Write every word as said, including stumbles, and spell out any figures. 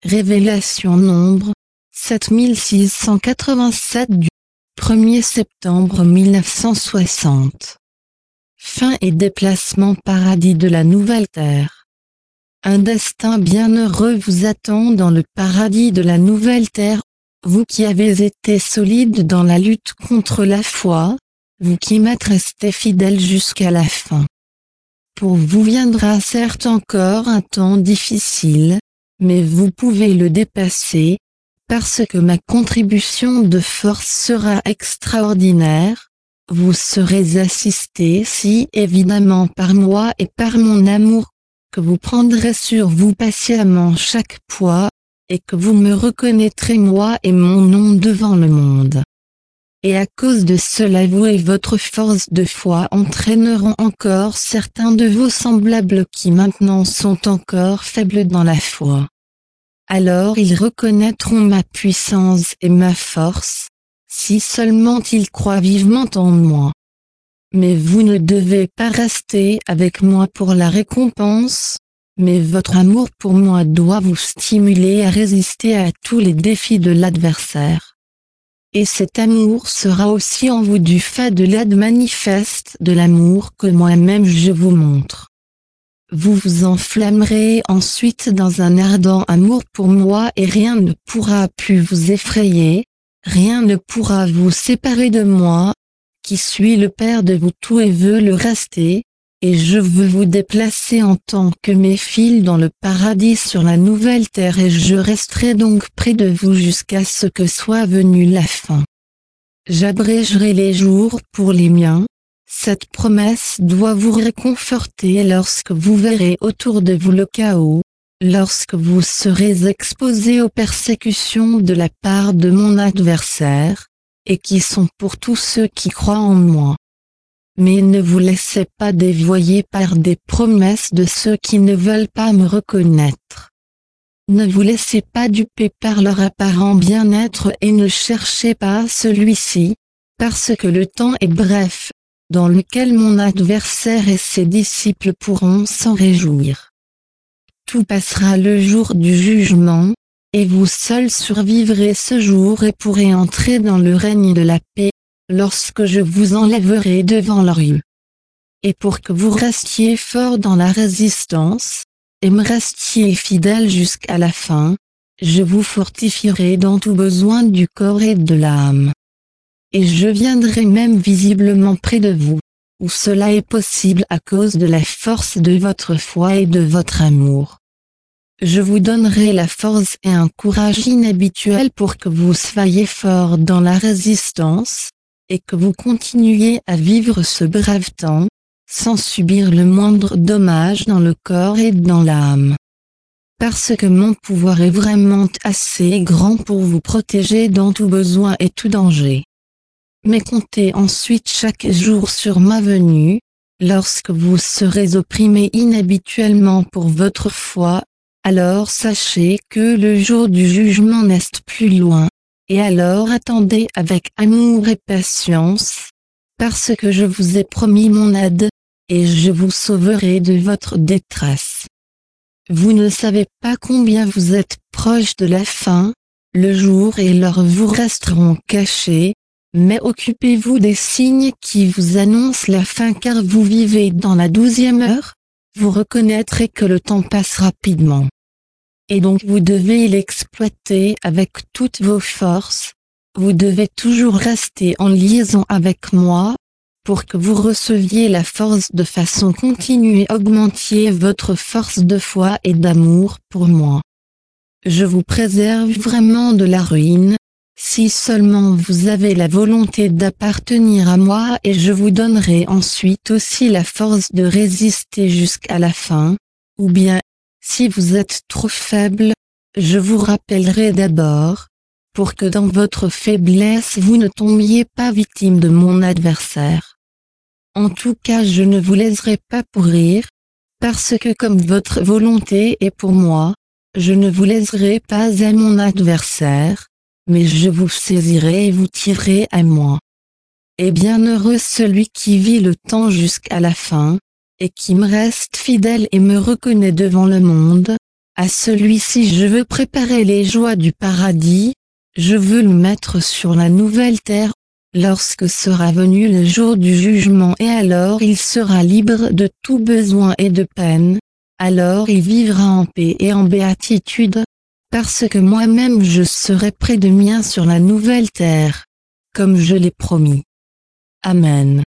Révélation nombre sept mille six cent quatre-vingt-sept du premier septembre mille neuf cent soixante. Fin et déplacement paradis de la nouvelle terre. Un destin bienheureux vous attend dans le paradis de la nouvelle terre, vous qui avez été solide dans la lutte contre la foi, vous qui m'êtes resté fidèle jusqu'à la fin. Pour vous viendra certes encore un temps difficile, mais vous pouvez le dépasser, parce que ma contribution de force sera extraordinaire. Vous serez assisté si évidemment par moi et par mon amour, que vous prendrez sur vous patiemment chaque poids, et que vous me reconnaîtrez moi et mon nom devant le monde. Et à cause de cela vous et votre force de foi entraîneront encore certains de vos semblables qui maintenant sont encore faibles dans la foi. Alors ils reconnaîtront ma puissance et ma force, si seulement ils croient vivement en moi. Mais vous ne devez pas rester avec moi pour la récompense, mais votre amour pour moi doit vous stimuler à résister à tous les défis de l'adversaire. Et cet amour sera aussi en vous du fait de l'aide manifeste de l'amour que moi-même je vous montre. Vous vous enflammerez ensuite dans un ardent amour pour moi et rien ne pourra plus vous effrayer, rien ne pourra vous séparer de moi, qui suis le Père de vous tous et veux le rester, et je veux vous déplacer en tant que mes fils dans le paradis sur la nouvelle terre et je resterai donc près de vous jusqu'à ce que soit venue la fin. J'abrégerai les jours pour les miens, cette promesse doit vous réconforter lorsque vous verrez autour de vous le chaos, lorsque vous serez exposés aux persécutions de la part de mon adversaire, et qui sont pour tous ceux qui croient en moi. Mais ne vous laissez pas dévoyer par des promesses de ceux qui ne veulent pas me reconnaître. Ne vous laissez pas duper par leur apparent bien-être et ne cherchez pas celui-ci, parce que le temps est bref, dans lequel mon adversaire et ses disciples pourront s'en réjouir. Tout passera le jour du jugement, et vous seuls survivrez ce jour et pourrez entrer dans le règne de la paix, lorsque je vous enlèverai devant leurs yeux. Et pour que vous restiez fort dans la résistance, et me restiez fidèle jusqu'à la fin, je vous fortifierai dans tout besoin du corps et de l'âme. Et je viendrai même visiblement près de vous, où cela est possible à cause de la force de votre foi et de votre amour. Je vous donnerai la force et un courage inhabituel pour que vous soyez forts dans la résistance, et que vous continuiez à vivre ce brave temps, sans subir le moindre dommage dans le corps et dans l'âme. Parce que mon pouvoir est vraiment assez grand pour vous protéger dans tout besoin et tout danger. Mais comptez ensuite chaque jour sur ma venue, lorsque vous serez opprimés inhabituellement pour votre foi, alors sachez que le jour du jugement n'est plus loin, et alors attendez avec amour et patience, parce que je vous ai promis mon aide, et je vous sauverai de votre détresse. Vous ne savez pas combien vous êtes proche de la fin, le jour et l'heure vous resteront cachés, mais occupez-vous des signes qui vous annoncent la fin car vous vivez dans la douzième heure, vous reconnaîtrez que le temps passe rapidement. Et donc vous devez l'exploiter avec toutes vos forces, vous devez toujours rester en liaison avec moi, pour que vous receviez la force de façon continue et augmentiez votre force de foi et d'amour pour moi. Je vous préserve vraiment de la ruine, si seulement vous avez la volonté d'appartenir à moi et je vous donnerai ensuite aussi la force de résister jusqu'à la fin, ou bien, si vous êtes trop faible, je vous rappellerai d'abord, pour que dans votre faiblesse vous ne tombiez pas victime de mon adversaire. En tout cas je ne vous laisserai pas pourrir, parce que comme votre volonté est pour moi, je ne vous laisserai pas à mon adversaire, mais je vous saisirai et vous tirerez à moi. Et bienheureux celui qui vit le temps jusqu'à la fin, et qui me reste fidèle et me reconnaît devant le monde, À celui-ci je veux préparer les joies du paradis, je veux le mettre sur la nouvelle terre, lorsque sera venu le jour du jugement et alors il sera libre de tout besoin et de peine, alors il vivra en paix et en béatitude, parce que moi-même je serai près de mien sur la nouvelle terre, comme je l'ai promis. Amen.